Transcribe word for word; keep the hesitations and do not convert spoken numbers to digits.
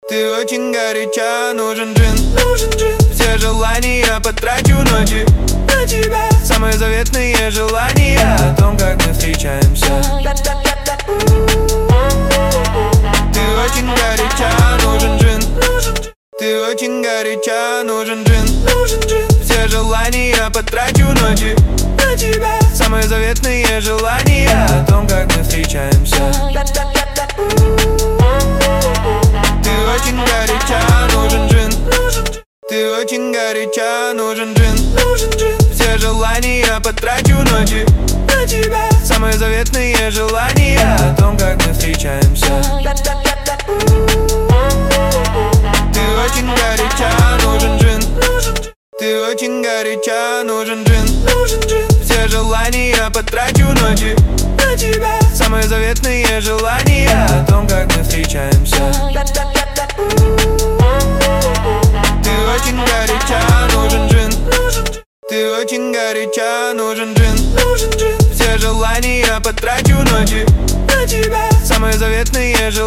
Ты очень горяча, нужен джин, нужен джин. Все желания потрачу ночи на тебя. Самые заветные желания о том, как мы встречаемся. Ты очень горяча, нужен джин, нужен джин. Ты очень горяча, нужен джин, нужен джин. Все желания потрачу ночи на тебя. Самые заветные желания о том, как мы встречаемся. Ты очень горяча, нужен джин, нужен джин. Ты очень горяча, нужен джин, нужен джин. Все желания потрачу ночи на тебя. Самые заветные желания о том, как мы встречаемся. Ты очень горяча, нужен джин, нужен джин. Ты очень горяча, нужен джин, нужен джин. Все желания потрачу ночи на тебя. Самые заветные желания о том, как мы встречаемся. Ты очень горяча, нужен джин, нужен джин. Ты очень горяча, нужен джин, нужен джин. Все желания потрачу ночи на тебя. Самые заветные желания.